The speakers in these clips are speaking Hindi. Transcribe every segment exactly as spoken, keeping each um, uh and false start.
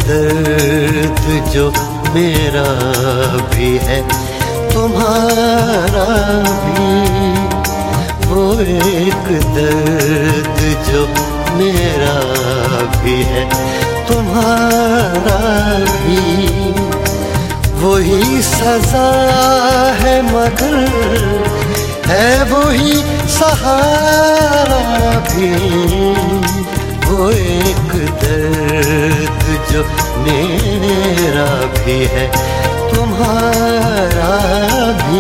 दर्द जो मेरा भी है तुम्हारा भी, वो एक दर्द जो मेरा भी है तुम्हारा भी, वही सजा है मगर है वही सहारा भी, वो एक दर्द जो मेरा भी है तुम्हारा भी।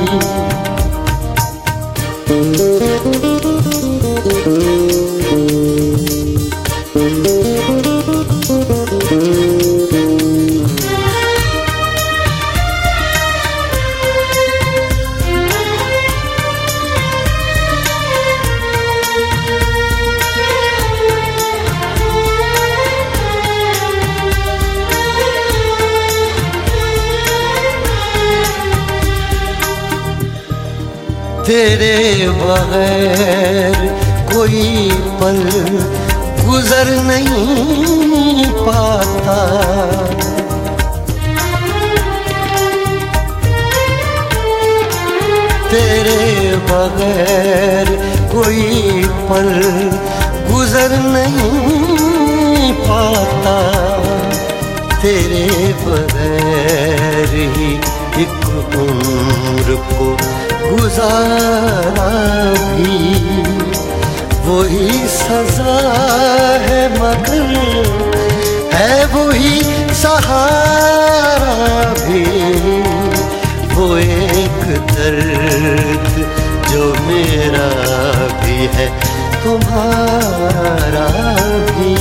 तेरे बगैर कोई पल गुजर नहीं पाता, तेरे बगैर कोई पल गुजर नहीं पाता, तेरे बगैर ही एक उम्र को गुजारा भी, वही सजा है मगर है वही सहारा भी, वो एक दर्द जो मेरा भी है तुम्हारा भी।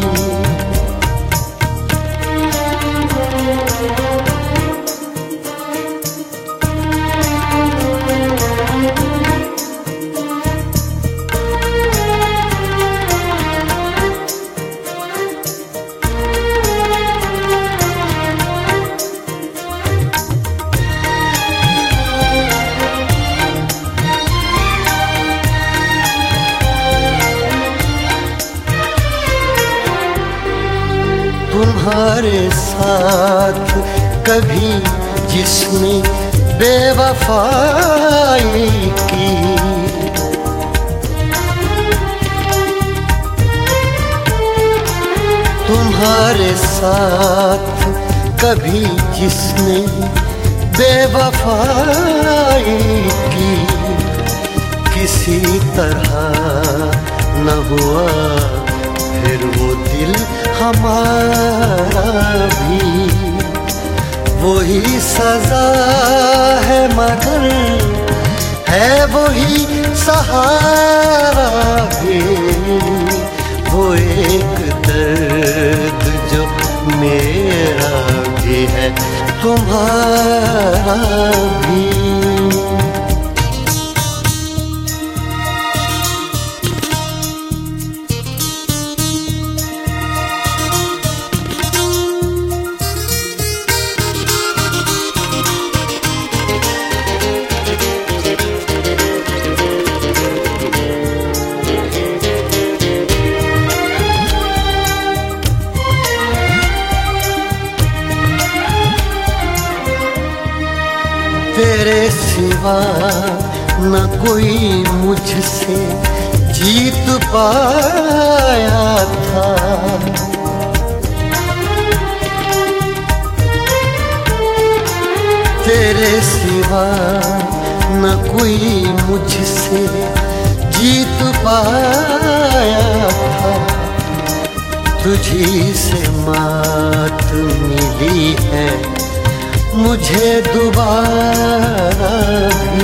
तुम्हारे साथ कभी जिसने बेवफाई की, तुम्हारे साथ कभी जिसने बेवफाई की, किसी तरह न हुआ फिर वो दिल हमारा भी, वही सजा है मगर है वही सहारा भी, वो एक दर्द जो मेरा भी है तुम्हारा भी। तेरे सिवा न कोई मुझसे जीत पाया था, तेरे सिवा न कोई मुझसे जीत पाया था, तुझी से मात मिली है मुझे दोबारा भी,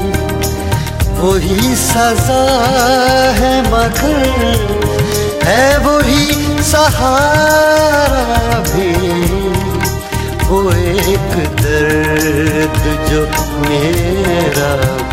वही सजा है मगर है वही सहारा भी, वो एक दर्द जो मेरा